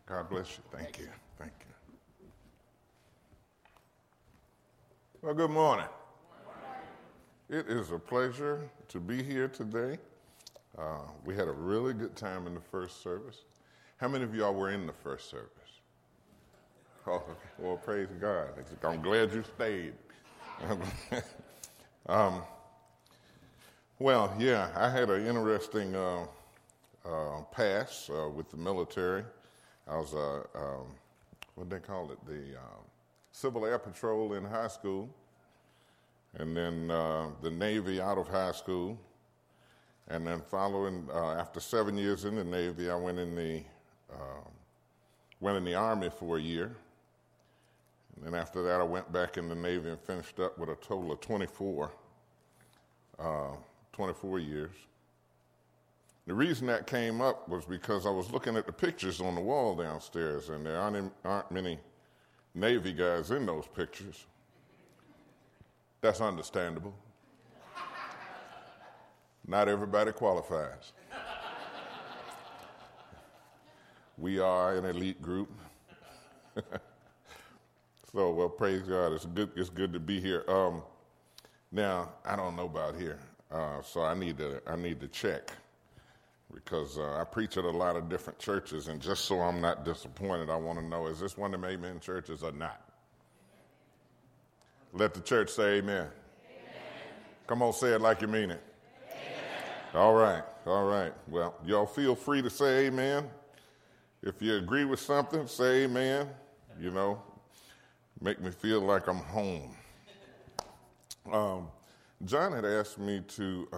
God bless you. Thank you. Thank you. Well, good morning. It is a pleasure to be here today. We had a really good time in the first service. How many of y'all were in the first service? Oh, well, praise God. I'm glad you stayed. Well, yeah, I had an interesting past with the military. I was, what they call it, the Civil Air Patrol in high school, and then the Navy out of high school, and then following, after 7 years in the Navy, I went in the Army for a year, and then after that I went back in the Navy and finished up with a total of 24 years. The reason that came up was because I was looking at the pictures on the wall downstairs, and there aren't many Navy guys in those pictures. That's understandable. Not everybody qualifies. We are an elite group. So, well, praise God. It's good to be here. Now, I don't know about here, so I need to check. Because I preach at a lot of different churches, and just so I'm not disappointed, I want to know, is this one of the amen churches or not? Let the church say amen. Amen. Come on, say it like you mean it. Amen. All right. Well, y'all feel free to say amen. If you agree with something, say amen. You know, make me feel like I'm home. John had asked me to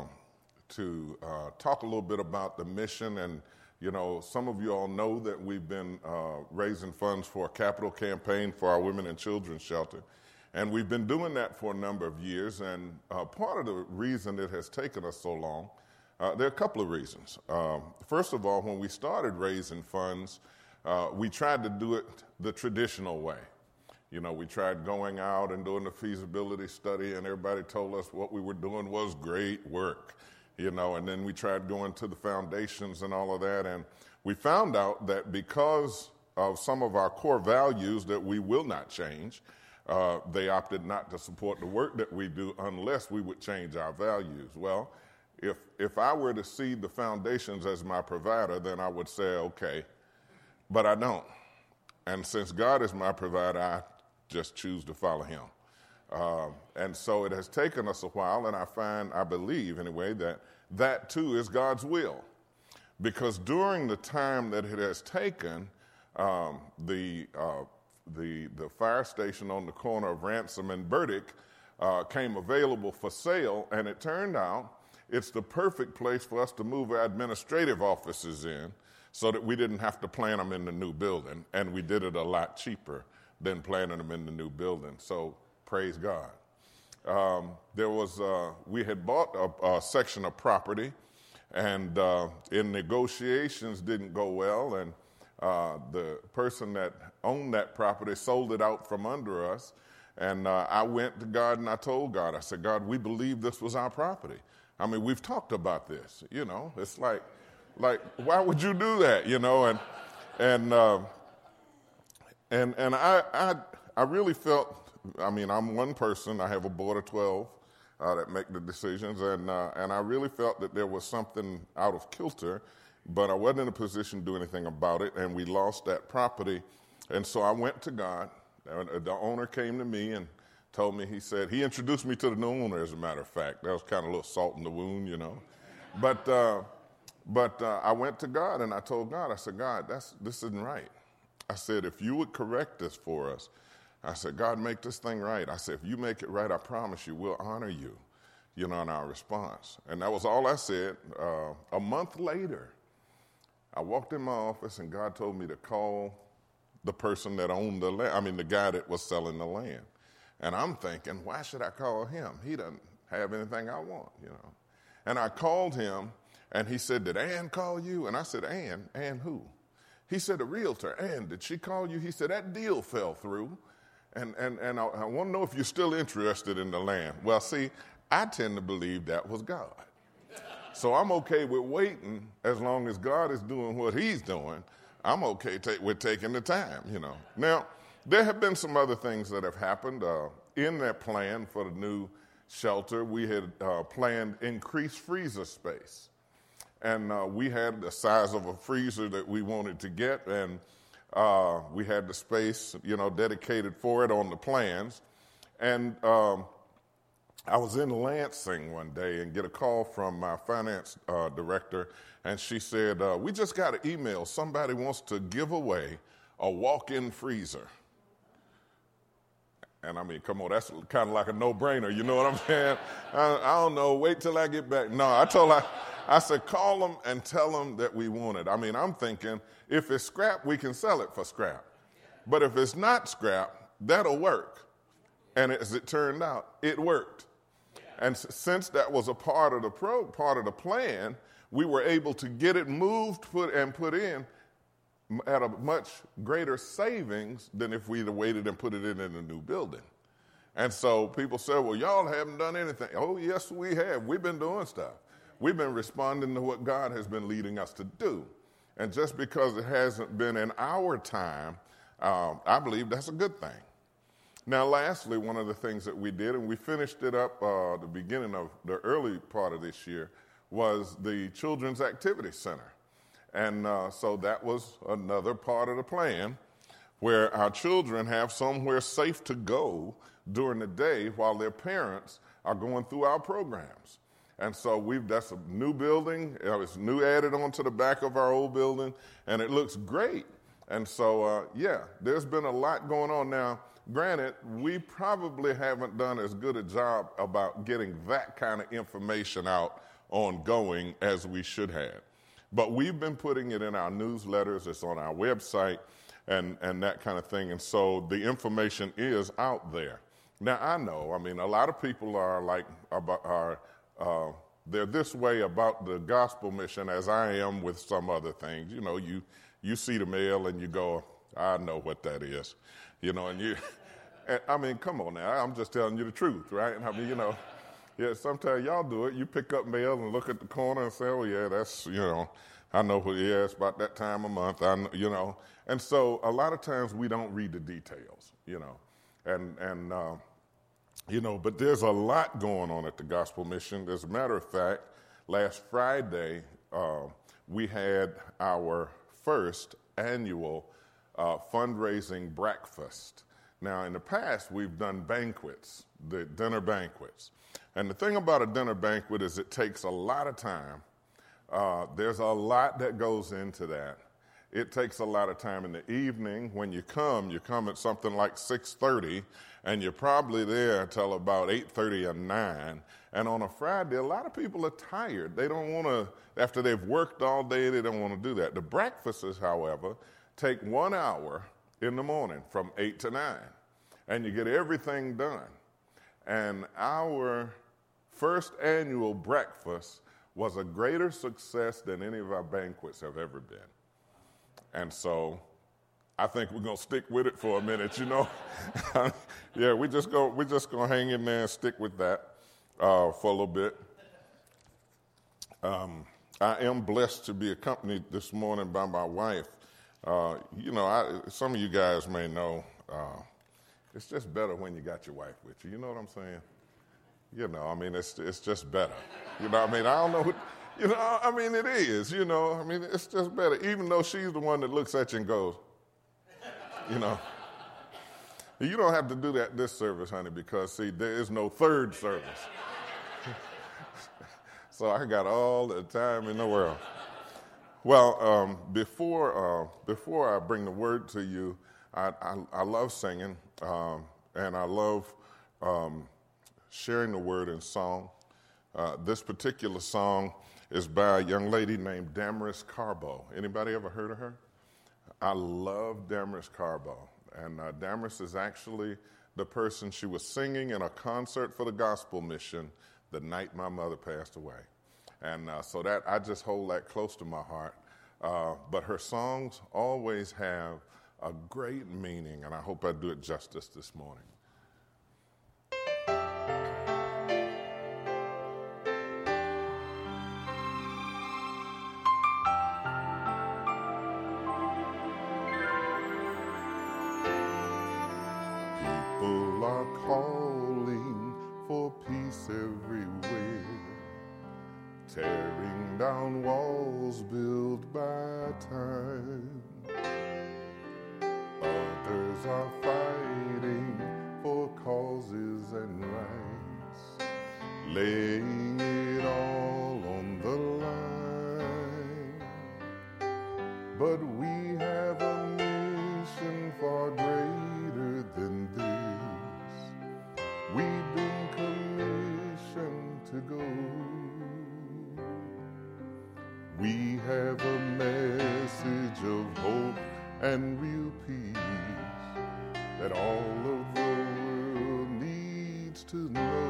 talk a little bit about the mission, and you know, some of you all know that we've been raising funds for a capital campaign for our women and children's shelter, and we've been doing that for a number of years. And part of the reason it has taken us so long, there are a couple of reasons. First of all, when we started raising funds, we tried to do it the traditional way. You know, we tried going out and doing the feasibility study, and everybody told us what we were doing was great work. You know, and then we tried going to the foundations and all of that, and we found out that because of some of our core values that we will not change, they opted not to support the work that we do unless we would change our values. Well, if I were to see the foundations as my provider, then I would say, okay, but I don't. And since God is my provider, I just choose to follow him. And so it has taken us a while, and I believe anyway, that too is God's will. Because during the time that it has taken, the fire station on the corner of Ransom and Burdick came available for sale, and it turned out it's the perfect place for us to move our administrative offices in so that we didn't have to plant them in the new building, and we did it a lot cheaper than planting them in the new building. So praise God. We had bought a section of property, and in negotiations didn't go well, and the person that owned that property sold it out from under us. And I went to God and I told God, I said, God, we believe this was our property. I mean, we've talked about this, you know. It's like why would you do that, you know? And I really felt. I mean, I'm one person. I have a board of 12 that make the decisions, and I really felt that there was something out of kilter, but I wasn't in a position to do anything about it, and we lost that property. And so I went to God. The owner came to me and told me, he introduced me to the new owner, as a matter of fact. That was kind of a little salt in the wound, you know. But I went to God, and I told God, I said, God, this isn't right. I said, if you would correct this for us, I said, God, make this thing right. I said, if you make it right, I promise you, we'll honor you, you know, in our response. And that was all I said. A month later, I walked in my office, and God told me to call the person that owned the land, the guy that was selling the land. And I'm thinking, why should I call him? He doesn't have anything I want, you know. And I called him, and he said, did Ann call you? And I said, Ann? Ann who? He said, a realtor. Ann, did she call you? He said, that deal fell through. And I want to know if you're still interested in the land. Well, see, I tend to believe that was God. So I'm okay with waiting as long as God is doing what he's doing. I'm okay with taking the time, Now, there have been some other things that have happened. In that plan for the new shelter, we had planned increased freezer space. And we had the size of a freezer that we wanted to get, and we had the space, dedicated for it on the plans. And I was in Lansing one day and get a call from my finance director, and she said, we just got an email. Somebody wants to give away a walk-in freezer. And I mean, come on, that's kind of like a no-brainer. You know what I'm saying? I don't know. Wait till I get back. No, I said, call them and tell them that we want it. I mean, I'm thinking if it's scrap, we can sell it for scrap. But if it's not scrap, that'll work. And as it turned out, it worked. And since that was a part of the plan, we were able to get it moved, put in at a much greater savings than if we'd have waited and put it in a new building. And so people say, well, y'all haven't done anything. Oh, yes, we have. We've been doing stuff. We've been responding to what God has been leading us to do. And just because it hasn't been in our time, I believe that's a good thing. Now, lastly, one of the things that we did, and we finished it up the beginning of the early part of this year, was the Children's Activity Center. And so that was another part of the plan where our children have somewhere safe to go during the day while their parents are going through our programs. And so that's a new building. It's new added onto the back of our old building, and it looks great. And so, there's been a lot going on now. Granted, we probably haven't done as good a job about getting that kind of information out ongoing as we should have. But we've been putting it in our newsletters, it's on our website, and that kind of thing. And so the information is out there. Now, I know, a lot of people are they're this way about the gospel mission as I am with some other things. You see the mail and you go, I know what that is. Come on now, I'm just telling you the truth, right? Sometimes y'all do it. You pick up mail and look at the corner and say, oh, yeah, that's, I know it's about that time of month, And so a lot of times we don't read the details, but there's a lot going on at the Gospel Mission. As a matter of fact, last Friday, we had our first annual fundraising breakfast. Now, in the past, we've done banquets, the dinner banquets. And the thing about a dinner banquet is it takes a lot of time. There's a lot that goes into that. It takes a lot of time in the evening. When you come at something like 6:30, and you're probably there until about 8:30 or 9. And on a Friday, a lot of people are tired. They don't want to, after they've worked all day, they don't want to do that. The breakfasts, however, take 1 hour in the morning from 8 to 9, and you get everything done. And our first annual breakfast was a greater success than any of our banquets have ever been. And so I think we're going to stick with it for a minute, Yeah, we're just going to hang in there and stick with that for a little bit. I am blessed to be accompanied this morning by my wife. Some of you guys may know, it's just better when you got your wife with you. You know what I'm saying? It's just better. I don't know what, it is, it's just better. Even though she's the one that looks at you and goes, You don't have to do that this service, honey, because, see, there is no third service. So I got all the time in the world. Well, before I bring the word to you, I love singing, and I love sharing the word in song. This particular song is by a young lady named Damaris Carbo. Anybody ever heard of her? I love Damaris Carbo. And Damaris is actually the person, she was singing in a concert for the Gospel Mission the night my mother passed away. And so that I just hold that close to my heart. But her songs always have a great meaning, and I hope I do it justice this morning. are calling for peace everywhere, tearing down walls built by time. Others are fighting for causes and rights, laying it all on the line. But we have a mission far greater than this. We've been commissioned to go. We have a message of hope and real peace that all of the world needs to know.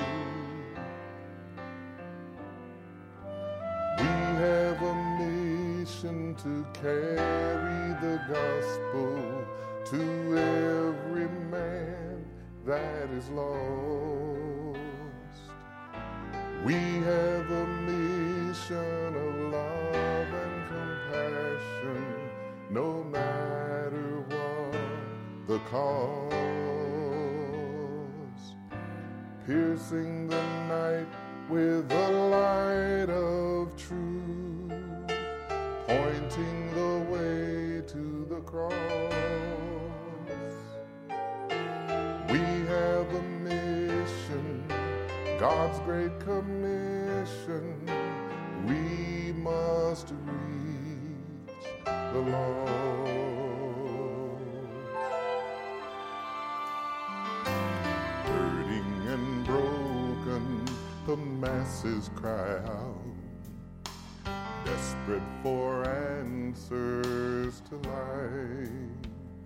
We have a mission to carry the gospel to every man that is lost. We have a mission of love and compassion, no matter what the cost. Piercing the night with the light of truth, pointing the way to the cross. We have a mission, God's great commission. We must reach the lost. Hurting and broken, the masses cry out, desperate for answers to life.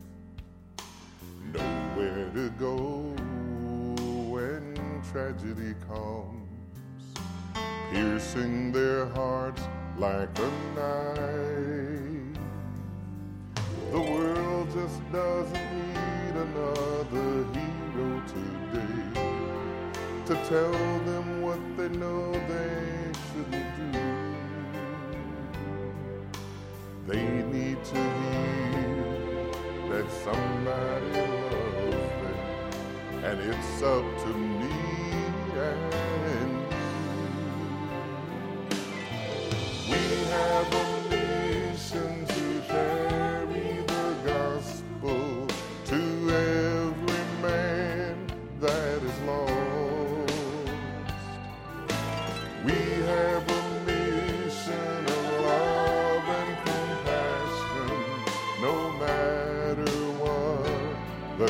Nowhere to go when tragedy comes, piercing their hearts like a knife. The world just doesn't need another hero today to tell them what they know they shouldn't do. They need to hear that somebody loves them, and it's up to me and you. We have a mission to carry the gospel to every man that is lost. We have a mission of love and compassion, no matter what the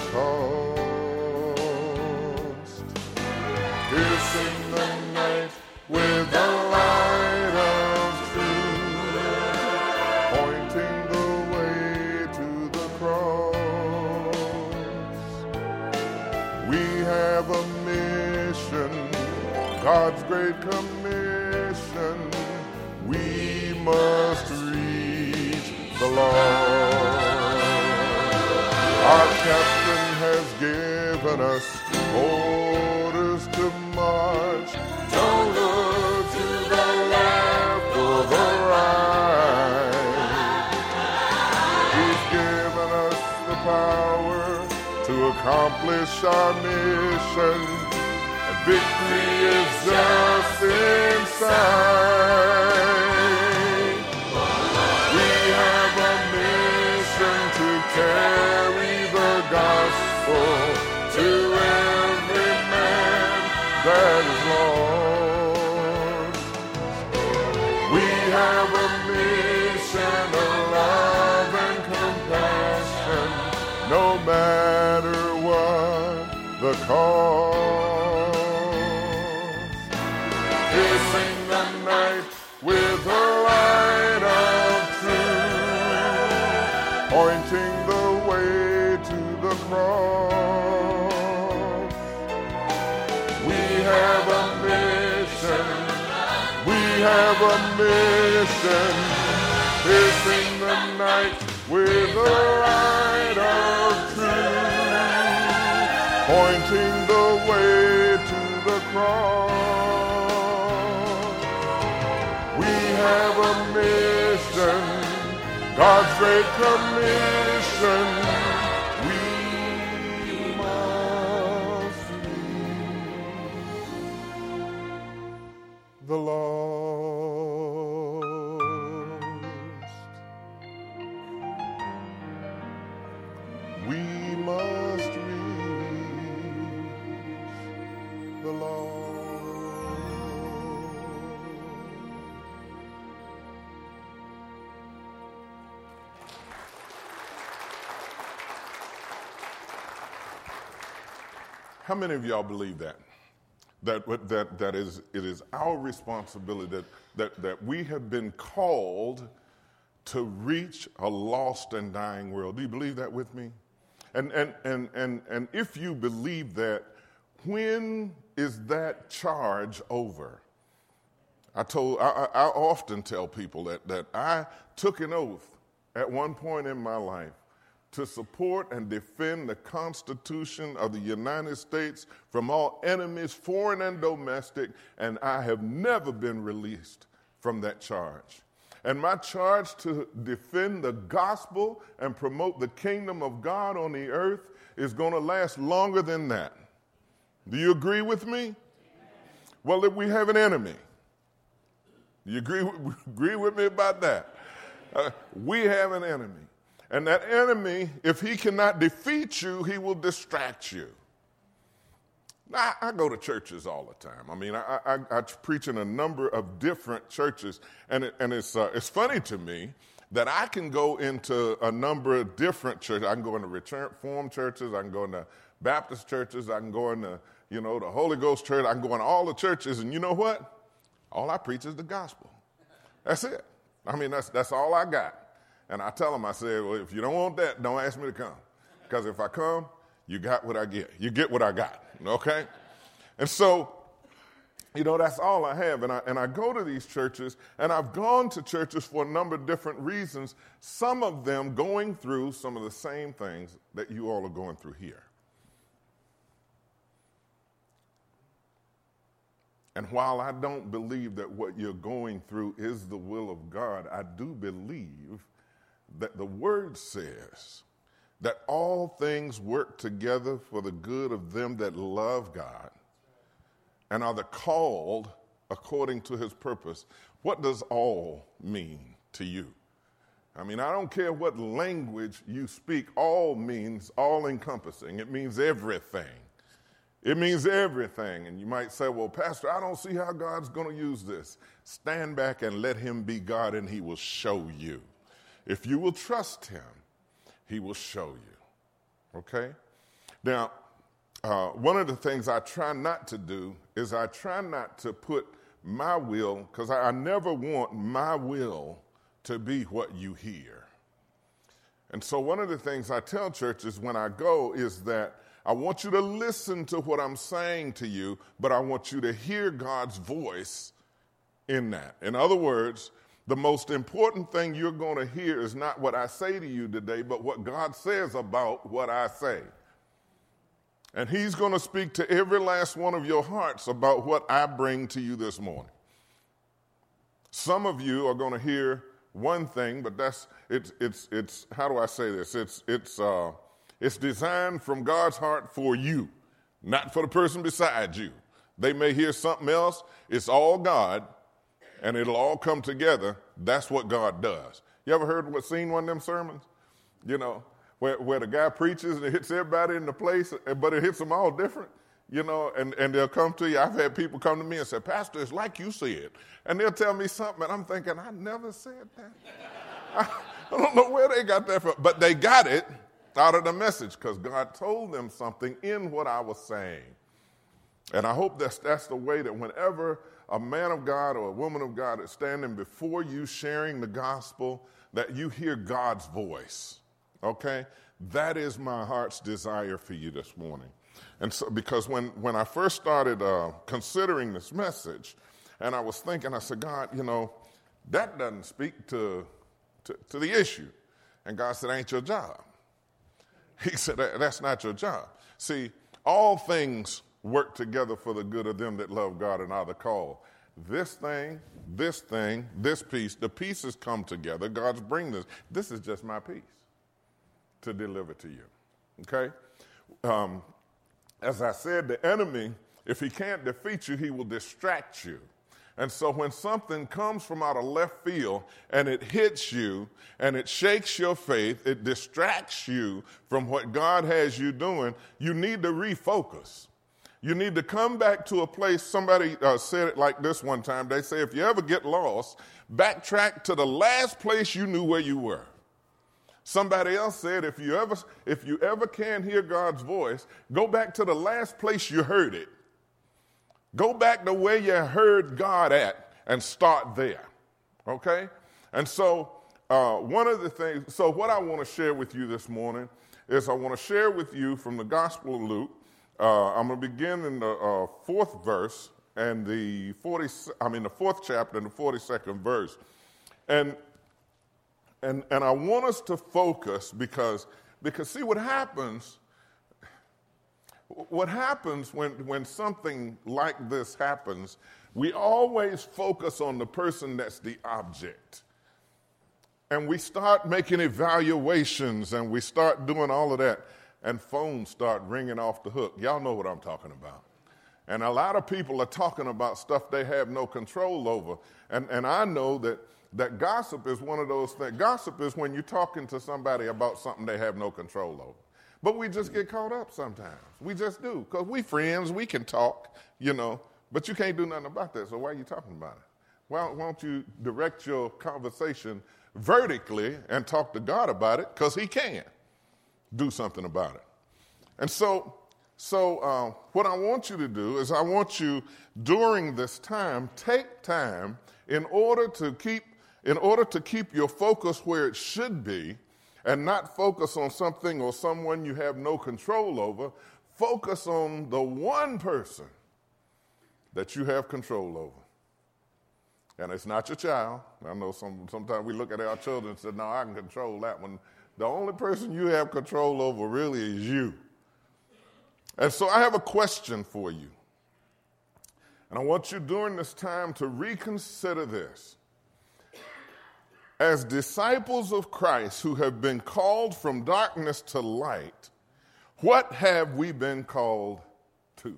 cost. Piercing the night with the light of truth, pointing the way to the cross. We have a mission, God's great commission. We must reach the lost. Our captain has given us orders to march. Don't look to the left or the right. He's given us the power to accomplish our mission, and victory is just in sight. We have a mission to carry the gospel to every man that is lost. We have a mission of love and compassion, no matter what the cost. Piercing the night with the light of truth, pointing the way to the cross. We have a mission, we have a mission, piercing the night with the light of truth, pointing the way to the cross. We have a mission, God's great commission. We must How many of y'all believe that? That it is our responsibility that we have been called to reach a lost and dying world. Do you believe that with me? And if you believe that, when is that charge over? I often tell people that I took an oath at one point in my life to support and defend the Constitution of the United States from all enemies, foreign and domestic, and I have never been released from that charge. And my charge to defend the gospel and promote the kingdom of God on the earth is going to last longer than that. Do you agree with me? Well, if we have an enemy, do you agree with me about that? We have an enemy. And that enemy, if he cannot defeat you, he will distract you. I go to churches all the time. I mean, I preach in a number of different churches, and it's funny to me that I can go into a number of different churches. I can go into Reformed churches. I can go into Baptist churches. I can go into, the Holy Ghost church. I can go into all the churches, and you know what? All I preach is the gospel. That's it. I mean, that's all I got. And I tell them, I say, well, if you don't want that, don't ask me to come. Because if I come, you got what I get. You get what I got, okay? And so, that's all I have. And I go to these churches, and I've gone to churches for a number of different reasons, some of them going through some of the same things that you all are going through here. And while I don't believe that what you're going through is the will of God, I do believe that the word says that all things work together for the good of them that love God and are the called according to his purpose. What does all mean to you? I mean, I don't care what language you speak, all means all encompassing. It means everything. It means everything. And you might say, well, Pastor, I don't see how God's going to use this. Stand back and let him be God, and he will show you. If you will trust him, he will show you. Okay? Now, one of the things I try not to do is I try not to put my will, because I never want my will to be what you hear. And so one of the things I tell churches when I go is that I want you to listen to what I'm saying to you, but I want you to hear God's voice in that. In other words, the most important thing you're going to hear is not what I say to you today, but what God says about what I say. And he's going to speak to every last one of your hearts about what I bring to you this morning. Some of you are going to hear one thing, but it's how do I say this? It's designed from God's heart for you, not for the person beside you. They may hear something else. It's all God, and it'll all come together. That's what God does. You ever seen one of them sermons? Where the guy preaches and it hits everybody in the place, but it hits them all different, and they'll come to you. I've had people come to me and say, Pastor, it's like you said. And they'll tell me something, and I'm thinking, I never said that. I don't know where they got that from, but they got it out of the message because God told them something in what I was saying. And I hope that's the way that whenever a man of God or a woman of God is standing before you sharing the gospel, that you hear God's voice, okay? That is my heart's desire for you this morning. And so, because when I first started considering this message, and I was thinking, I said, God, that doesn't speak to the issue. And God said, ain't your job. He said, that's not your job. See, all things work together for the good of them that love God and are the called. This thing, this piece, the pieces come together. God's bringing this. This is just my piece to deliver to you, okay? As I said, the enemy, if he can't defeat you, he will distract you. And so when something comes from out of left field and it hits you and it shakes your faith, it distracts you from what God has you doing, you need to refocus. You need to come back to a place. Somebody said it like this one time. They say, if you ever get lost, backtrack to the last place you knew where you were. Somebody else said, if you ever can hear God's voice, go back to the last place you heard it. Go back to where you heard God at and start there. Okay? And so one of the things, so what I want to share with you this morning is I want to share with you from the Gospel of Luke. I'm going to begin in the fourth verse and the fourth chapter and the 42nd verse. And I want us to focus because see what happens when something like this happens, we always focus on the person that's the object. And we start making evaluations and we start doing all of that, and phones start ringing off the hook. Y'all know what I'm talking about. And a lot of people are talking about stuff they have no control over. And I know that gossip is one of those things. Gossip is when you're talking to somebody about something they have no control over. But we just get caught up sometimes. We just do. Because we friends, we can talk, but you can't do nothing about that. So why are you talking about it? Why don't you direct your conversation vertically and talk to God about it? Because he can do something about it. And so what I want you to do is I want you during this time, take time in order to keep your focus where it should be and not focus on something or someone you have no control over. Focus on the one person that you have control over. And it's not your child. I know sometimes we look at our children and say, no, I can control that one. The only person you have control over really is you. And so I have a question for you. And I want you during this time to reconsider this. As disciples of Christ who have been called from darkness to light, what have we been called to?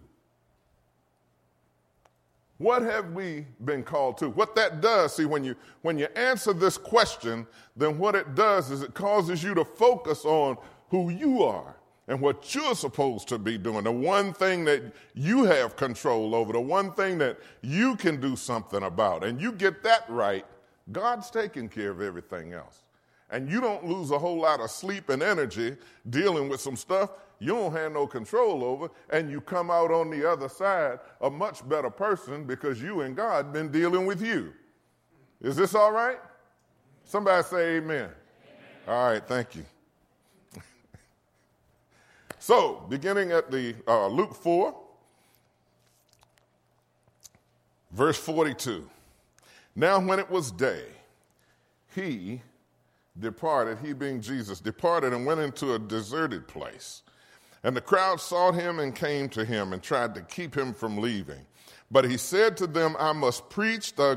What have we been called to? What that does, see, when you answer this question, then what it does is it causes you to focus on who you are and what you're supposed to be doing, the one thing that you have control over, the one thing that you can do something about. And you get that right, God's taking care of everything else. And you don't lose a whole lot of sleep and energy dealing with some stuff you don't have no control over, and you come out on the other side a much better person because you and God been dealing with you. Is this all right? Somebody say amen. Amen. All right, thank you. So, beginning at the Luke 4, verse 42. Now when it was day, he departed, he being Jesus, departed and went into a deserted place. And the crowd sought him and came to him and tried to keep him from leaving. But he said to them, I must preach the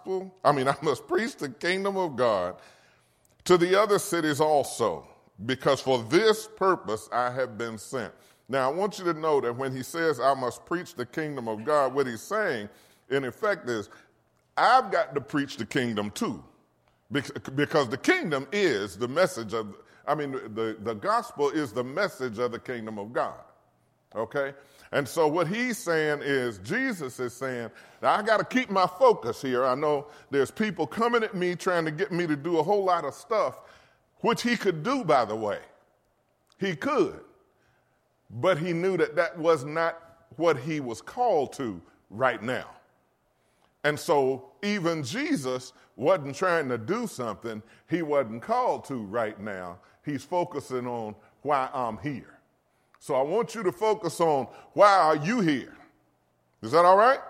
kingdom of God to the other cities also, because for this purpose I have been sent. Now, I want you to know that when he says I must preach the kingdom of God, what he's saying, in effect, is I've got to preach the kingdom too, because the kingdom is the message of, the gospel is the message of the kingdom of God, okay? And so what he's saying is, Jesus is saying, now I got to keep my focus here. I know there's people coming at me trying to get me to do a whole lot of stuff, which he could do, by the way. He could. But he knew that that was not what he was called to right now. And so even Jesus wasn't trying to do something he wasn't called to right now. He's focusing on why I'm here. So I want you to focus on why are you here? Is that all right?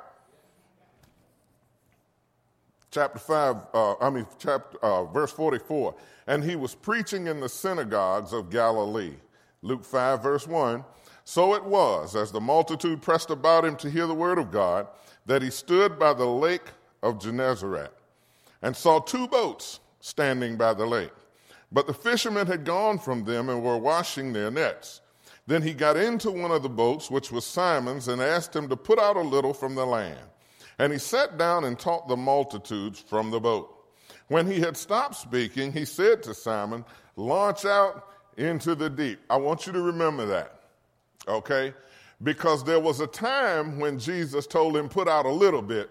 Verse 44. And he was preaching in the synagogues of Galilee. Luke 5, verse 1. So it was, as the multitude pressed about him to hear the word of God, that he stood by the lake of Gennesaret and saw two boats standing by the lake. But the fishermen had gone from them and were washing their nets. Then he got into one of the boats, which was Simon's, and asked him to put out a little from the land. And he sat down and taught the multitudes from the boat. When he had stopped speaking, he said to Simon, launch out into the deep. I want you to remember that, okay? Because there was a time when Jesus told him, put out a little bit.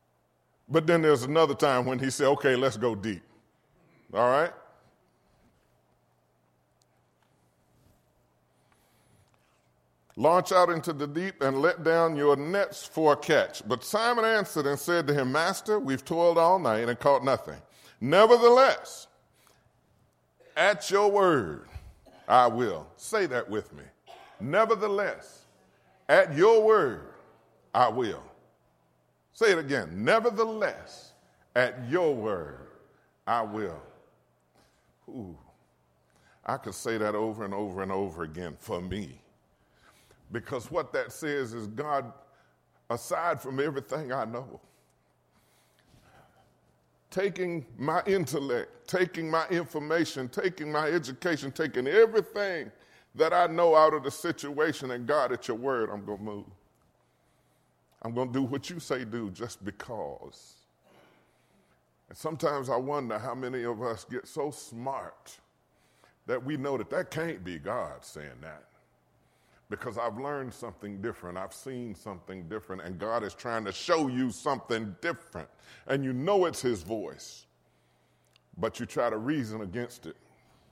But then there's another time when he said, okay, let's go deep. All right? Launch out into the deep and let down your nets for a catch. But Simon answered and said to him, Master, we've toiled all night and caught nothing. Nevertheless, at your word, I will. Say that with me. Nevertheless, at your word, I will. Say it again. Nevertheless, at your word, I will. Ooh, I could say that over and over and over again for me. Because what that says is, God, aside from everything I know, taking my intellect, taking my information, taking my education, taking everything that I know out of the situation, and God, at your word, I'm going to move. I'm going to do what you say do just because. And sometimes I wonder how many of us get so smart that we know that that can't be God saying that. Because I've learned something different. I've seen something different. And God is trying to show you something different. And you know it's his voice. But you try to reason against it.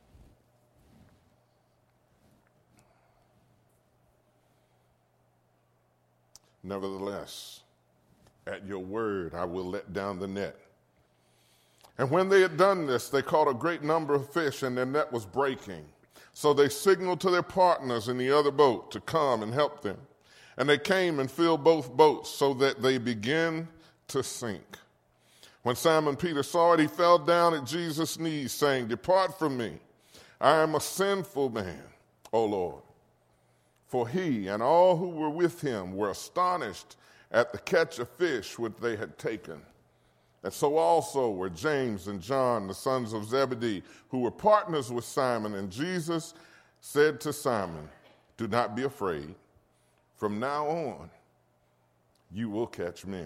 Nevertheless, at your word, I will let down the net. And when they had done this, they caught a great number of fish, and their net was breaking. So they signaled to their partners in the other boat to come and help them. And they came and filled both boats so that they began to sink. When Simon Peter saw it, he fell down at Jesus' knees, saying, Depart from me. I am a sinful man, O Lord. For he and all who were with him were astonished at the catch of fish which they had taken. And so also were James and John, the sons of Zebedee, who were partners with Simon. And Jesus said to Simon, Do not be afraid. From now on, you will catch men.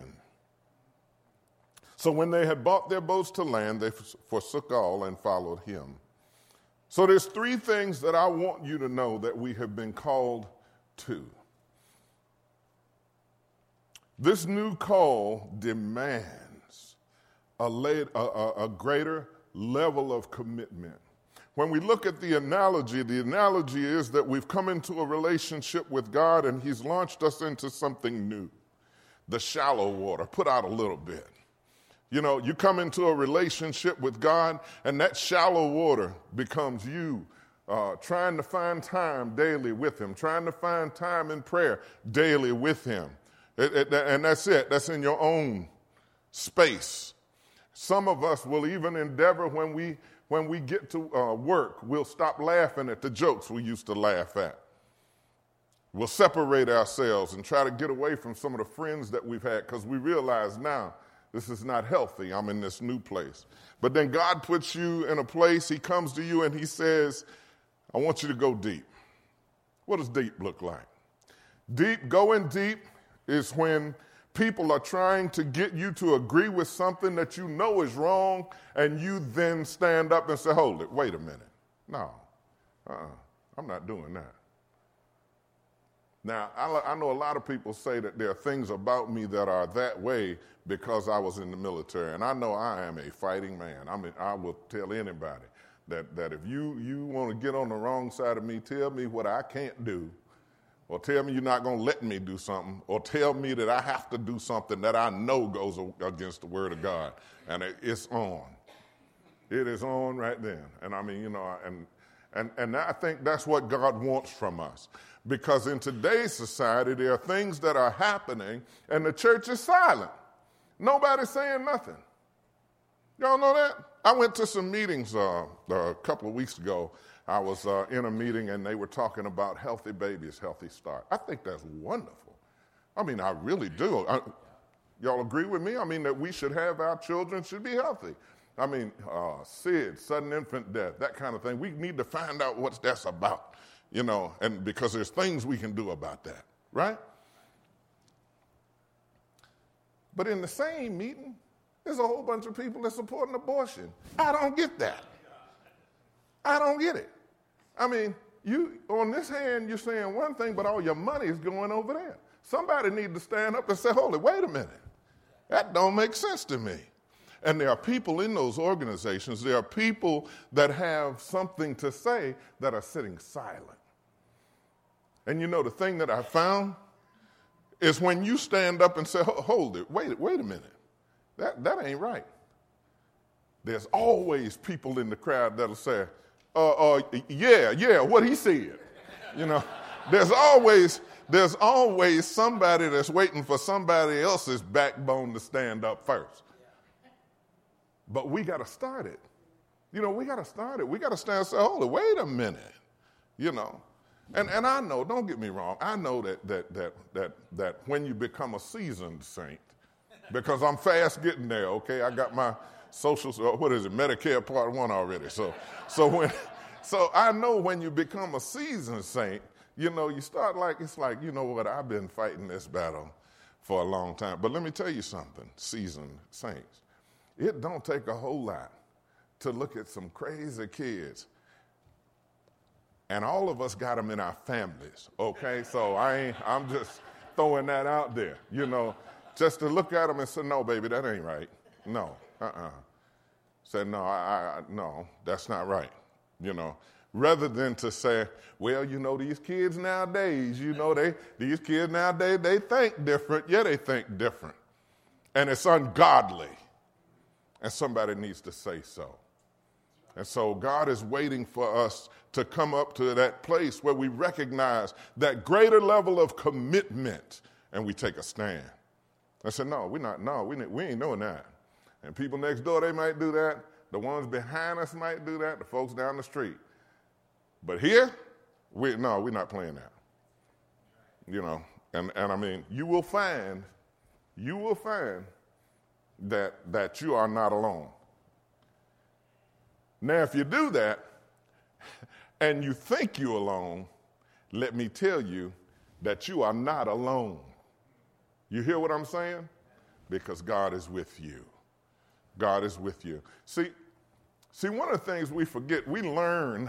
So when they had brought their boats to land, they forsook all and followed him. So there's three things that I want you to know that we have been called to. This new call demands a greater level of commitment. When we look at the analogy is that we've come into a relationship with God and he's launched us into something new. The shallow water, put out a little bit. You know, you come into a relationship with God and that shallow water becomes you trying to find time daily with him, trying to find time in prayer daily with him. And that's it. That's in your own space. Some of us will even endeavor when we get to work, we'll stop laughing at the jokes we used to laugh at. We'll separate ourselves and try to get away from some of the friends that we've had because we realize now this is not healthy. I'm in this new place. But then God puts you in a place, he comes to you and he says, I want you to go deep. What does deep look like? Going deep is when people are trying to get you to agree with something that you know is wrong, and you then stand up and say, hold it, wait a minute. No, I'm not doing that. Now, I know a lot of people say that there are things about me that are that way because I was in the military, and I know I am a fighting man. I mean, I will tell anybody that if you want to get on the wrong side of me, tell me what I can't do, or tell me you're not going to let me do something, or tell me that I have to do something that I know goes against the word of God. And it's on. It is on right then. And I mean, you know, and I think that's what God wants from us. Because in today's society, there are things that are happening, and the church is silent. Nobody's saying nothing. Y'all know that? I went to some meetings a couple of weeks ago. I was in a meeting, and they were talking about healthy babies, healthy start. I think that's wonderful. I mean, I really do. Y'all agree with me? I mean, that we should have our children should be healthy. I mean, SIDS, sudden infant death, that kind of thing. We need to find out what that's about, you know, and because there's things we can do about that, right? But in the same meeting, there's a whole bunch of people that supporting abortion. I don't get that. I don't get it. I mean, you on this hand, you're saying one thing, but all your money is going over there. Somebody need to stand up and say, hold it, wait a minute. That don't make sense to me. And there are people in those organizations, there are people that have something to say that are sitting silent. And you know, the thing that I found is when you stand up and say, hold it, wait a minute. That ain't right. There's always people in the crowd that'll say, yeah, what he said. You know, there's always somebody that's waiting for somebody else's backbone to stand up first. But we got to start it. You know, we got to start it. We got to stand and say, hold it, wait a minute. You know, and I know, don't get me wrong, I know that when you become a seasoned saint, because I'm fast getting there, okay? I got my Medicare Part 1 already. So I know when you become a seasoned saint, you know, you start it's like, you know what, I've been fighting this battle for a long time. But let me tell you something, seasoned saints. It don't take a whole lot to look at some crazy kids. And all of us got them in our families, okay? So I'm just throwing that out there, you know, just to look at them and say, no, baby, that ain't right. No, Say, no, no, that's not right, you know. Rather than to say, well, you know, these kids nowadays, you know, they think different. Yeah, they think different. And it's ungodly. And somebody needs to say so. And so God is waiting for us to come up to that place where we recognize that greater level of commitment and we take a stand. I said, no, we ain't doing that. And people next door, they might do that. The ones behind us might do that. The folks down the street. But here, we're not playing that. You know, and I mean, you will find that you are not alone. Now, if you do that and you think you're alone, let me tell you that you are not alone. You hear what I'm saying? Because God is with you. God is with you. See, one of the things we forget, we learn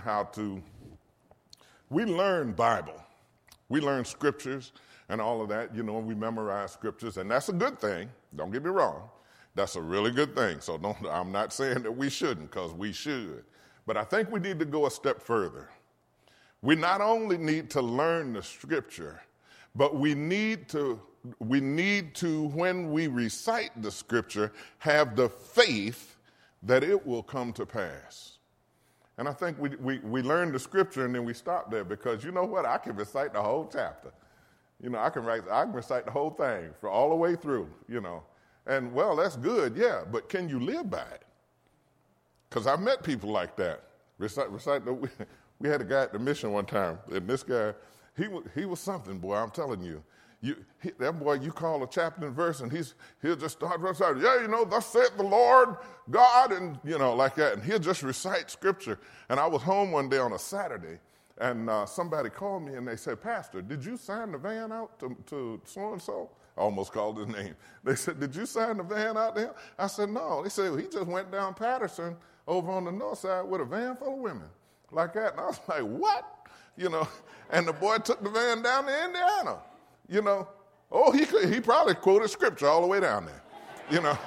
Bible. We learn scriptures and all of that, you know, we memorize scriptures, and that's a good thing. Don't get me wrong. That's a really good thing. So I'm not saying that we shouldn't, because we should. But I think we need to go a step further. We not only need to learn the scripture, but we need to, when we recite the scripture, have the faith that it will come to pass. And I think we learn the scripture and then we stop there, because you know what? I can recite the whole chapter. You know, I can recite the whole thing for all the way through, you know. And, well, that's good, yeah, but can you live by it? Because I've met people like that. We had a guy at the mission one time, and this guy, he was something, boy, I'm telling you. That boy, you call a chapter and verse, and he'll just start reciting, yeah, you know, thus saith the Lord God, and, you know, like that. And he'll just recite scripture. And I was home one day on a Saturday, and somebody called me, and they said, Pastor, did you sign the van out to so-and-so? I almost called his name. They said, did you sign the van out there? I said, no. They said, well, he just went down Patterson over on the north side with a van full of women. Like that. And I was like, what? You know, and the boy took the van down to Indiana. You know, he probably quoted scripture all the way down there. You know.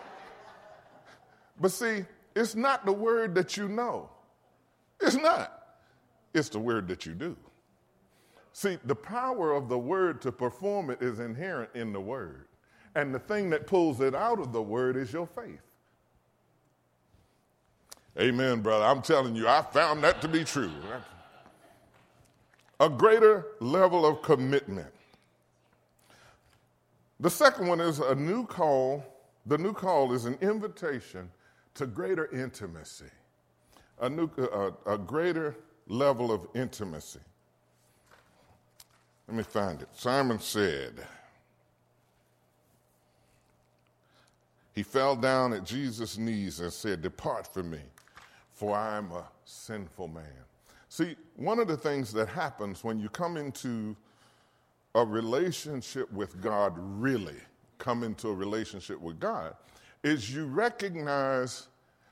But see, it's not the word that you know. It's not. It's the word that you do. See, the power of the word to perform it is inherent in the word. And the thing that pulls it out of the word is your faith. Amen, brother. I'm telling you, I found that to be true. A greater level of commitment. The second one is a new call. The new call is an invitation to greater intimacy. A greater level of intimacy. Let me find it. Simon said, he fell down at Jesus' knees and said, depart from me, for I am a sinful man. See, one of the things that happens when you come into a relationship with God, really come into a relationship with God, is you recognize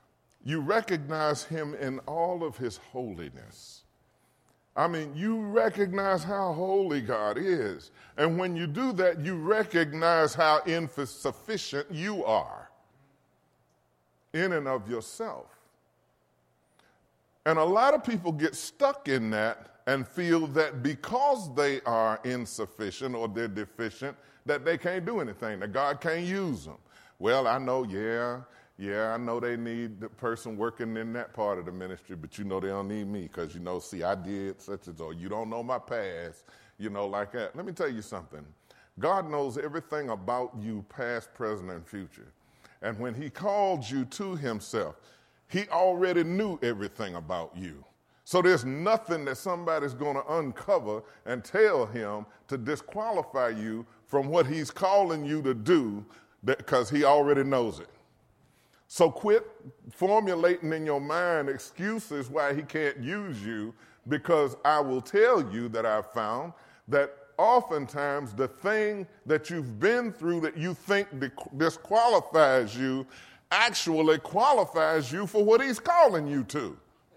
him in all of his holiness. I mean, you recognize how holy God is. And when you do that, you recognize how insufficient you are in and of yourself. And a lot of people get stuck in that and feel that because they are insufficient or they're deficient, that they can't do anything, that God can't use them. Well, I know, I know they need the person working in that part of the ministry, but they don't need me because, see, I did such and so. You don't know my past, like that. Let me tell you something. God knows everything about you, past, present, and future. And when he called you to himself, he already knew everything about you. So there's nothing that somebody's going to uncover and tell him to disqualify you from what he's calling you to do, because he already knows it. So quit formulating in your mind excuses why he can't use you, because I will tell you that I've found that oftentimes the thing that you've been through that you think disqualifies you actually qualifies you for what he's calling you to.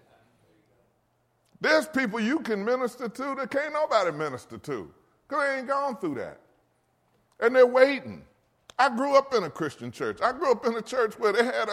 There's people you can minister to that can't nobody minister to because they ain't gone through that. And they're waiting. I grew up in a Christian church. I grew up in a church where they had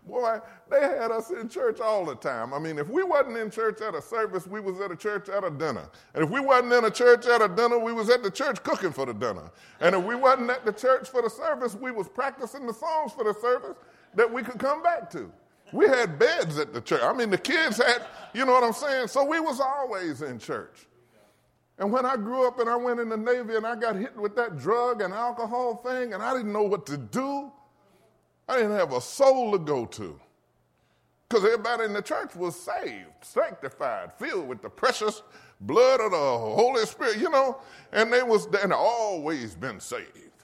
us in church all the time. I mean, if we wasn't in church at a service, we was at a church at a dinner. And if we wasn't in a church at a dinner, we was at the church cooking for the dinner. And if we wasn't at the church for the service, we was practicing the songs for the service that we could come back to. We had beds at the church. I mean, the kids had, you know what I'm saying? So we was always in church. And when I grew up and I went in the Navy and I got hit with that drug and alcohol thing and I didn't know what to do, I didn't have a soul to go to. Because everybody in the church was saved, sanctified, filled with the precious blood of the Holy Spirit, and they always been saved,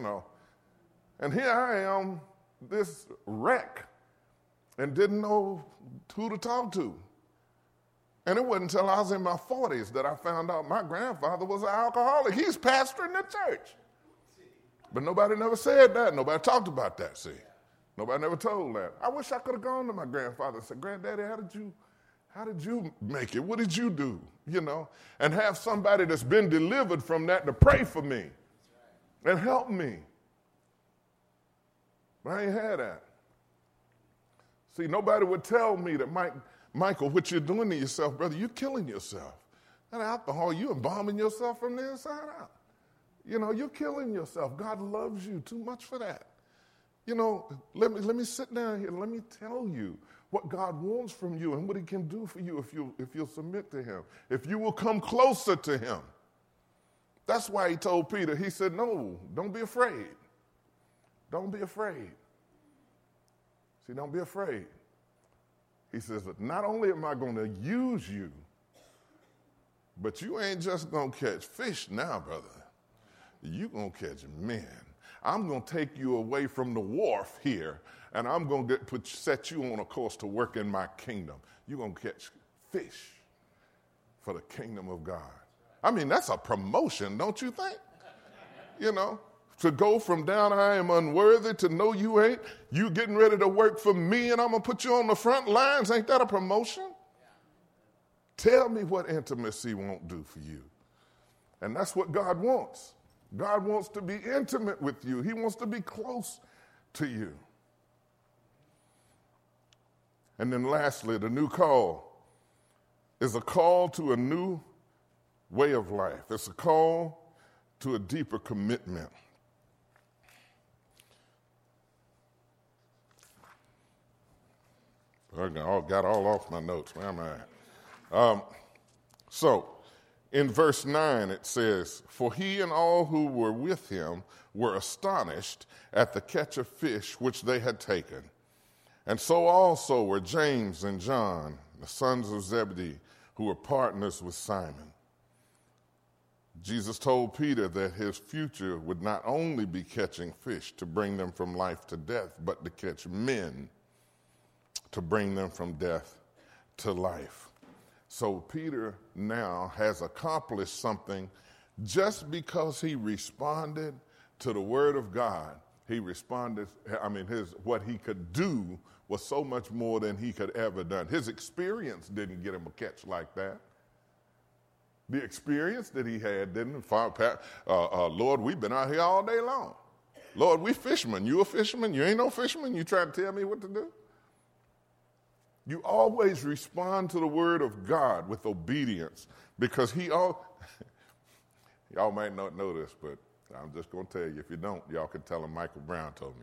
And here I am, this wreck, and didn't know who to talk to. And it wasn't until I was in my 40s that I found out my grandfather was an alcoholic. He's pastoring the church. But nobody never said that. Nobody talked about that, see. Nobody never told that. I wish I could have gone to my grandfather and said, Granddaddy, how did you make it? What did you do? And have somebody that's been delivered from that to pray for me and help me. But I ain't had that. See, nobody would tell me that, Michael, what you're doing to yourself, brother, you're killing yourself. That alcohol, you're embalming yourself from the inside out. You're killing yourself. God loves you too much for that. Let me sit down here and let me tell you what God wants from you and what he can do for you if you'll submit to him, if you will come closer to him. That's why he told Peter, he said, no, don't be afraid. Don't be afraid. See, don't be afraid. He says, not only am I going to use you, but you ain't just going to catch fish now, brother. You're going to catch men. I'm going to take you away from the wharf here, and I'm going to set you on a course to work in my kingdom. You're going to catch fish for the kingdom of God. I mean, that's a promotion, don't you think? To go from down I am unworthy to know you ain't, you getting ready to work for me and I'm going to put you on the front lines. Ain't that a promotion? Yeah. Tell me what intimacy won't do for you. And that's what God wants. God wants to be intimate with you. He wants to be close to you. And then lastly, the new call is a call to a new way of life. It's a call to a deeper commitment. I got all off my notes. Where am I? So, in verse 9 it says, for he and all who were with him were astonished at the catch of fish which they had taken. And so also were James and John, the sons of Zebedee, who were partners with Simon. Jesus told Peter that his future would not only be catching fish to bring them from life to death, but to catch men to bring them from death to life. So Peter now has accomplished something just because he responded to the word of God. He responded, what he could do was so much more than he could ever done. His experience didn't get him a catch like that. The experience that he had didn't, Lord, we've been out here all day long. Lord, we fishermen. You a fisherman? You ain't no fisherman? You trying to tell me what to do? You always respond to the word of God with obedience because y'all might not know this, but I'm just going to tell you. If you don't, y'all can tell him Michael Brown told me.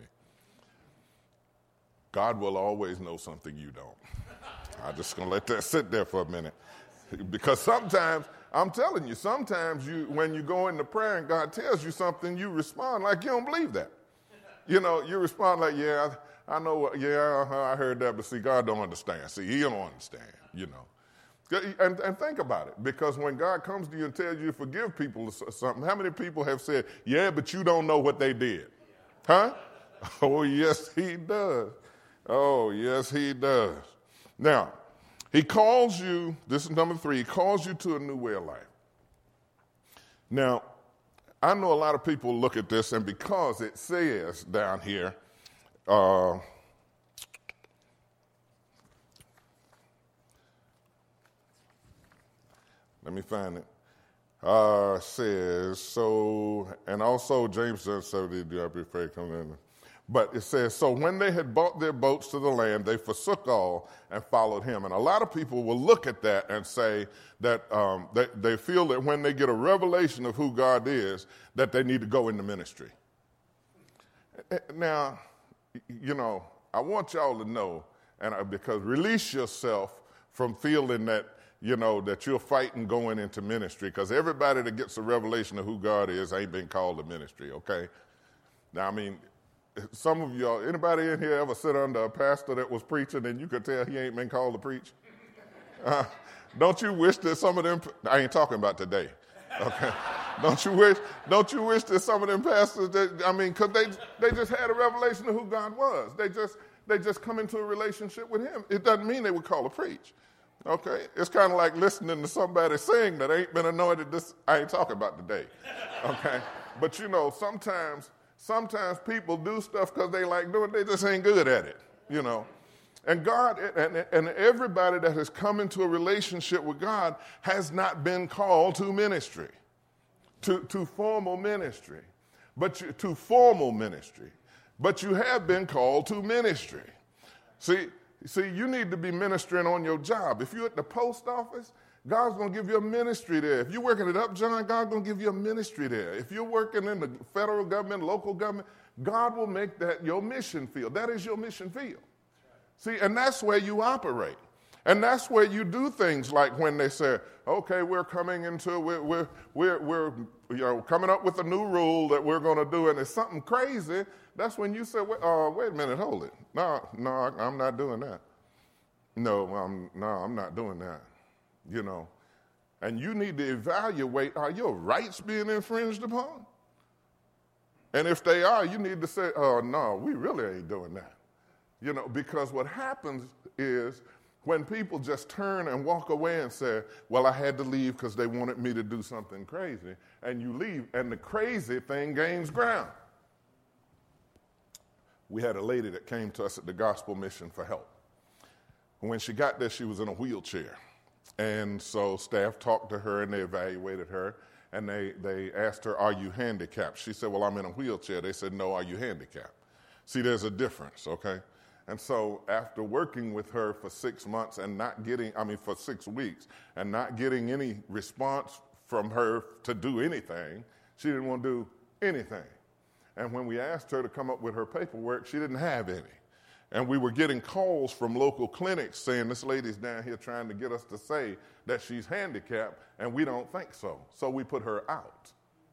God will always know something you don't. I'm just going to let that sit there for a minute. Because sometimes, I'm telling you, sometimes when you go into prayer and God tells you something, you respond like you don't believe that. You know, you respond like, yeah, I know, I heard that, but see, God don't understand. See, he don't understand, you know. And think about it, because when God comes to you and tells you to forgive people something, how many people have said, yeah, but you don't know what they did? Huh? Oh, yes, he does. Oh, yes, he does. Now, he calls you, this is number 3, he calls you to a new way of life. Now, I know a lot of people look at this, and because it says down here, let me find it. Says, so, and also James says, so do I be afraid to come in? But it says, so when they had bought their boats to the land, they forsook all and followed him. And a lot of people will look at that and say that they feel that when they get a revelation of who God is, that they need to go into ministry. Now, you know, I want y'all to know, because release yourself from feeling that, you know, that you're fighting going into ministry, because everybody that gets a revelation of who God is ain't been called to ministry, okay? Now, I mean, some of y'all, anybody in here ever sit under a pastor that was preaching and you could tell he ain't been called to preach? Don't you wish that some of them, I ain't talking about today, okay? Don't you wish that some of them pastors, because they just had a revelation of who God was. They just come into a relationship with him. It doesn't mean they would call to preach, okay? It's kind of like listening to somebody sing that ain't been anointed. I ain't talking about today, okay? But you know, sometimes people do stuff because they like doing it. They just ain't good at it, you know. And God, and everybody that has come into a relationship with God has not been called to ministry, to formal ministry, to formal ministry. But you have been called to ministry. See, you need to be ministering on your job. If you're at the post office, God's going to give you a ministry there. If you're working at Upjohn, God's going to give you a ministry there. If you're working in the federal government, local government, God will make that your mission field. That is your mission field. See, and that's where you operate. And that's where you do things like when they say, okay, we're coming up with a new rule that we're going to do, and it's something crazy. That's when you say, wait a minute, hold it. No, I'm not doing that. No, I'm not doing that. You know, and you need to evaluate, are your rights being infringed upon? And if they are, you need to say, oh, no, we really ain't doing that. You know, because what happens is when people just turn and walk away and say, well, I had to leave because they wanted me to do something crazy, and you leave, and the crazy thing gains ground. We had a lady that came to us at the Gospel Mission for help. When she got there, she was in a wheelchair. And so staff talked to her and they evaluated her and they asked her, are you handicapped? She said, well, I'm in a wheelchair. They said, no, are you handicapped? See, there's a difference, okay? And so after working with her for 6 months and for 6 weeks and not getting any response from her to do anything, she didn't want to do anything. And when we asked her to come up with her paperwork, she didn't have any. And we were getting calls from local clinics saying this lady's down here trying to get us to say that she's handicapped, and we don't think so. So we put her out.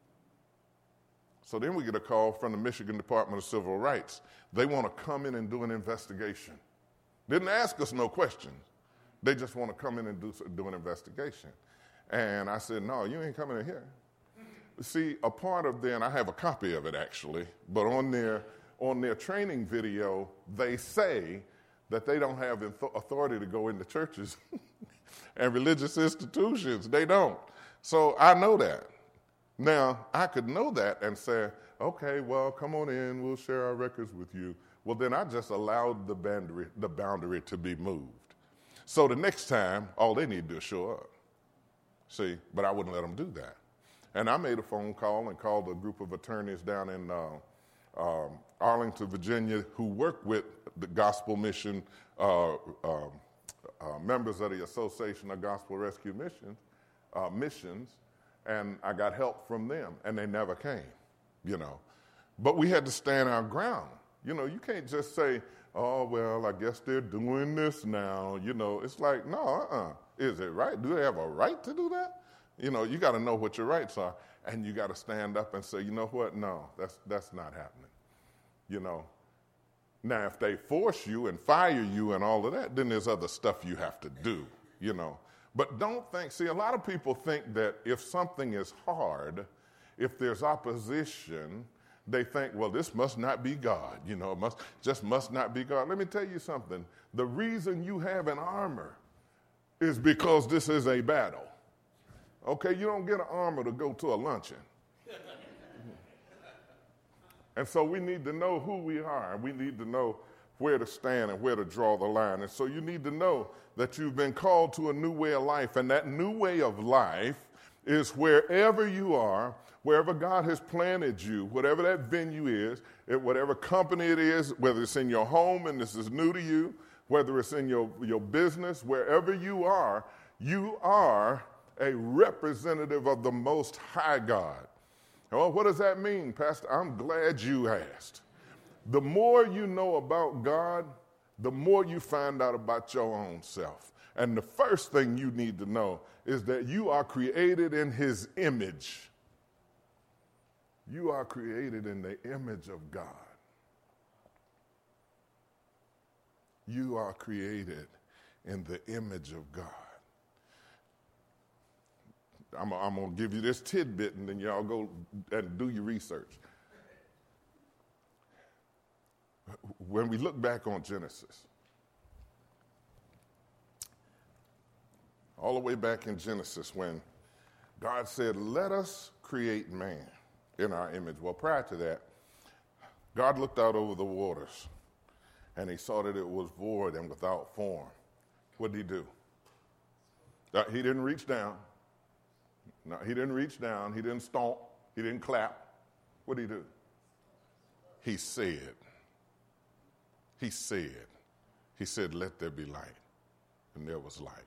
So then we get a call from the Michigan Department of Civil Rights. They want to come in and do an investigation. Didn't ask us no questions. They just want to come in and do an investigation. And I said, no, you ain't coming in here. See, a part of and I have a copy of it actually, but on their training video, they say that they don't have authority to go into churches and religious institutions. They don't. So I know that. Now, I could know that and say, okay, well, come on in, we'll share our records with you. Well, then I just allowed the boundary to be moved. So the next time, all they need to do is show up. See, but I wouldn't let them do that. And I made a phone call and called a group of attorneys down in Arlington, Virginia, who work with the Gospel Mission members of the Association of Gospel Rescue Missions, and I got help from them, and they never came, you know. But we had to stand our ground. You know, you can't just say, oh, well, I guess they're doing this now. You know, it's like, no, Is it right? Do they have a right to do that? You know, you got to know what your rights are, and you got to stand up and say, you know what? No, that's not happening. You know. Now, if they force you and fire you and all of that, then there's other stuff you have to do, you know. But don't think, see, a lot of people think that if something is hard, if there's opposition, they think, well, this must not be God, you know, it must not be God. Let me tell you something. The reason you have an armor is because this is a battle. Okay, you don't get an armor to go to a luncheon. And so we need to know who we are. We need to know where to stand and where to draw the line. And so you need to know that you've been called to a new way of life. And that new way of life is wherever you are, wherever God has planted you, whatever that venue is, whatever company it is, whether it's in your home and this is new to you, whether it's in your business, wherever you are a representative of the Most High God. Oh, what does that mean, Pastor? I'm glad you asked. The more you know about God, the more you find out about your own self. And the first thing you need to know is that you are created in His image. You are created in the image of God. You are created in the image of God. I'm going to give you this tidbit, and then y'all go and do your research. When we look back on Genesis, all the way back in Genesis, when God said, let us create man in our image. Well, prior to that, God looked out over the waters, and He saw that it was void and without form. What did He do? He didn't reach down. No, He didn't reach down. He didn't stomp. He didn't clap. What did He do? He said. He said, let there be light. And there was light.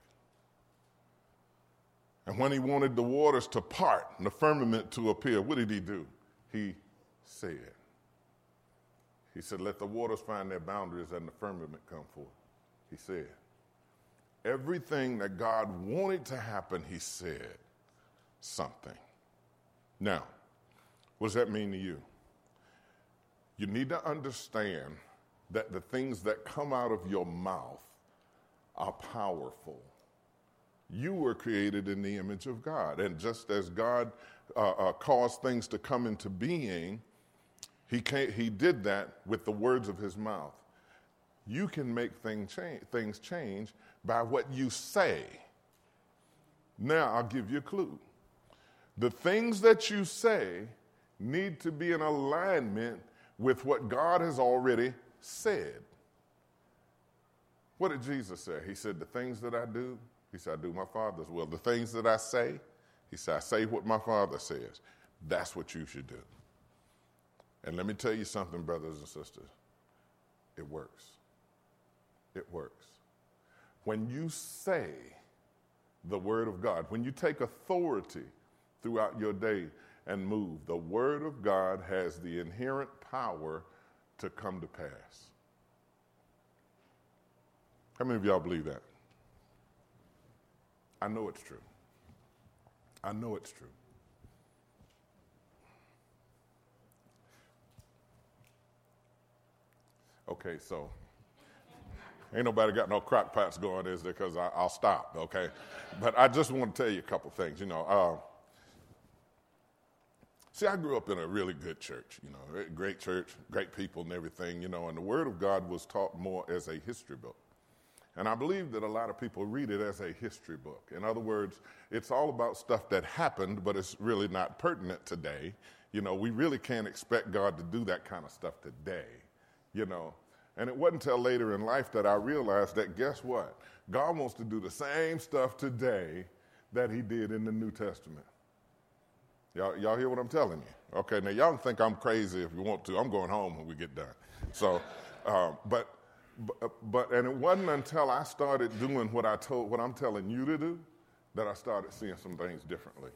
And when He wanted the waters to part and the firmament to appear, what did He do? He said. He said, let the waters find their boundaries and the firmament come forth. He said. Everything that God wanted to happen, He said something. Now, what does that mean to you? You need to understand that the things that come out of your mouth are powerful. You were created in the image of God, and just as God caused things to come into being, He did that with the words of His mouth. You can make things change by what you say. Now, I'll give you a clue. The things that you say need to be in alignment with what God has already said. What did Jesus say? He said, the things that I do, He said, I do my Father's will. The things that I say, He said, I say what my Father says. That's what you should do. And let me tell you something, brothers and sisters. It works. It works. When you say the Word of God, when you take authority throughout your day and move, the Word of God has the inherent power to come to pass. How many of y'all believe that? I know it's true. I know it's true. Okay, so ain't nobody got no crock pots going, is there? Because I'll stop, okay? But I just want to tell you a couple things, See, I grew up in a really good church, great church, great people and everything, and the Word of God was taught more as a history book. And I believe that a lot of people read it as a history book. In other words, it's all about stuff that happened, but it's really not pertinent today. We really can't expect God to do that kind of stuff today, And it wasn't until later in life that I realized that, guess what? God wants to do the same stuff today that He did in the New Testament. Y'all hear what I'm telling you? Okay, now y'all think I'm crazy if you want to. I'm going home when we get done. So, but And it wasn't until I started doing what I'm telling you to do that I started seeing some things differently.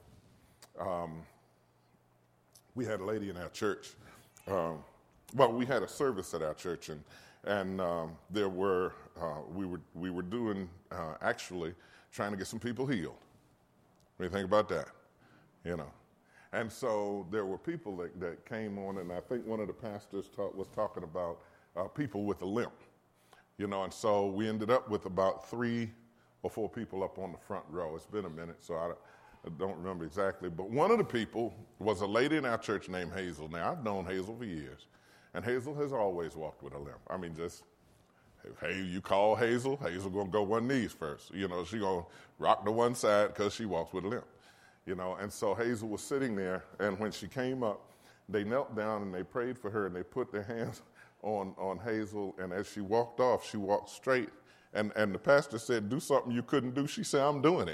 We had a lady in our church. We had a service at our church, and there were we were doing actually trying to get some people healed. What do you think about that? You know, and so there were people that came on, and I think one of the pastors was talking about people with a limp. You know, and so we ended up with about 3 or 4 people up on the front row. It's been a minute, so I don't remember exactly. But one of the people was a lady in our church named Hazel. Now, I've known Hazel for years, and Hazel has always walked with a limp. I mean, just, hey, you call Hazel going to go one knees first. You know, she going to rock to one side because she walks with a limp. You know, and so Hazel was sitting there, and when she came up, they knelt down and they prayed for her, and they put their hands on Hazel, and as she walked off, she walked straight, and the pastor said, do something you couldn't do. She said, I'm doing it.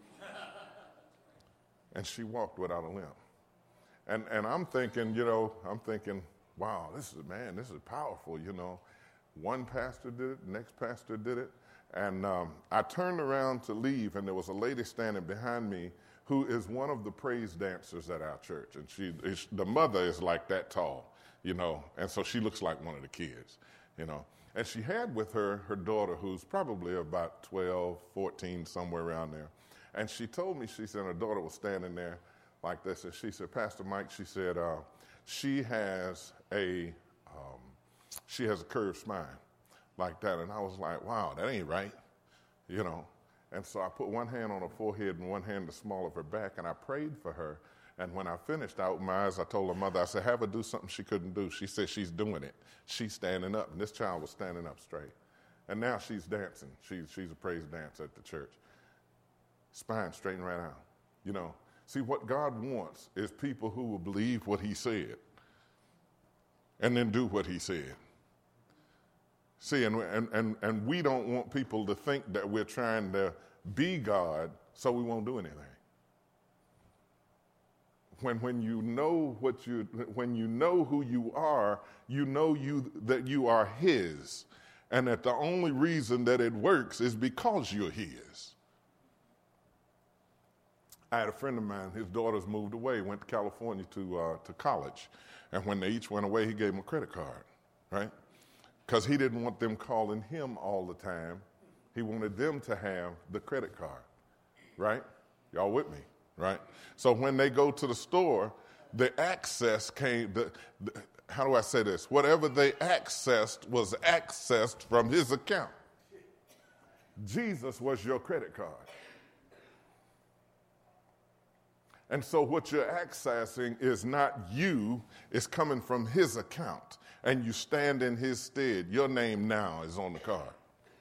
And she walked without a limp. And I'm thinking, wow, this is powerful, you know. One pastor did it, the next pastor did it, and I turned around to leave, and there was a lady standing behind me who is one of the praise dancers at our church, and the mother is like that tall. You know, and so she looks like one of the kids, you know. And she had with her daughter, who's probably about 12, 14, somewhere around there. And she told me, she said her daughter was standing there like this, and she said, Pastor Mike, she said, she has a curved spine like that. And I was like, wow, that ain't right, you know. And so I put one hand on her forehead and one hand the small of her back, and I prayed for her. And when I finished, I opened my eyes, I told her mother, I said, have her do something she couldn't do. She said she's doing it. She's standing up, and this child was standing up straight. And now she's dancing. She's a praise dancer at the church. Spine straightened right out. You know, see, what God wants is people who will believe what he said and then do what he said. See, and we don't want people to think that we're trying to be God so we won't do anything. When you know when you know who you are, you know that you are his, and that the only reason that it works is because you're his. I had a friend of mine, his daughters moved away, went to California to college, and when they each went away, he gave them a credit card, right? Because he didn't want them calling him all the time. He wanted them to have the credit card, right? Y'all with me? Right? So when they go to the store, the access came, how do I say this? Whatever they accessed was accessed from his account. Jesus was your credit card. And so what you're accessing is not you, it's coming from his account. And you stand in his stead. Your name now is on the card.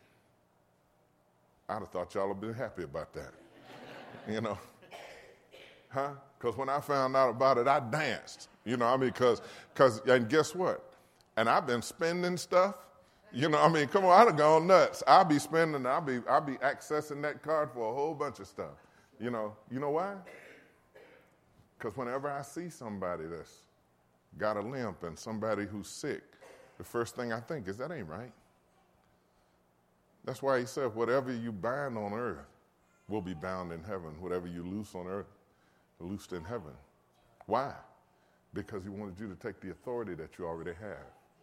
I'd have thought y'all would have been happy about that. You know? Huh? Because when I found out about it, I danced. You know, I mean, and guess what? And I've been spending stuff. You know, I mean, come on, I'd have gone nuts. I'll be spending, I'll be accessing that card for a whole bunch of stuff. You know why? Because whenever I see somebody that's got a limp and somebody who's sick, the first thing I think is that ain't right. That's why he said, whatever you bind on earth will be bound in heaven. Whatever you loose on earth, loosed in heaven. Why? Because he wanted you to take the authority that you already have.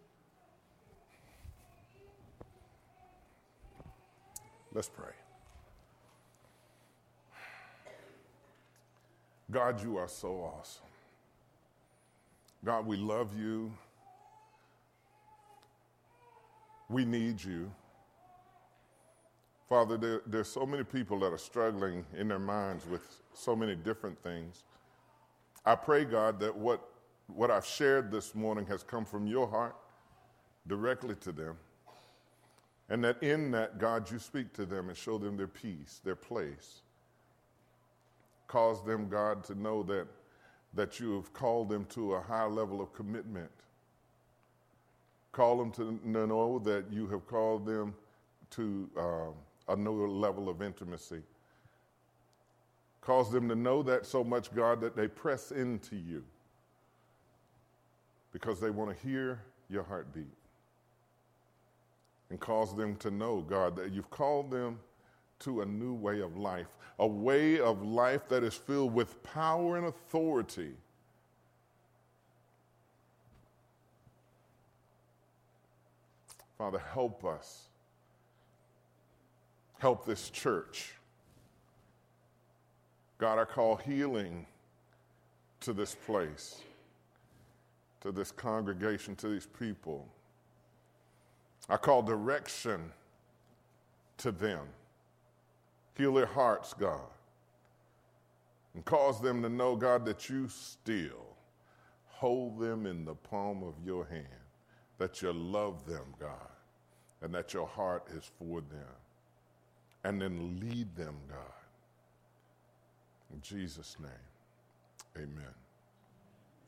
Let's pray. God, you are so awesome. God, we love you. We need you. Father, there's so many people that are struggling in their minds with so many different things. I pray, God, that what I've shared this morning has come from your heart directly to them. And that in that, God, you speak to them and show them their peace, their place. Cause them, God, to know that you have called them to a high level of commitment. Call them to know that you have called them to a new level of intimacy. Cause them to know that so much, God, that they press into you because they want to hear your heartbeat. and cause them to know, God, that you've called them to a new way of life, a way of life that is filled with power and authority. Father, help us. Help this church. God, I call healing to this place, to this congregation, to these people. I call direction to them. Heal their hearts, God, and cause them to know, God, that you still hold them in the palm of your hand, that you love them, God, and that your heart is for them. And then lead them, God. In Jesus' name, amen.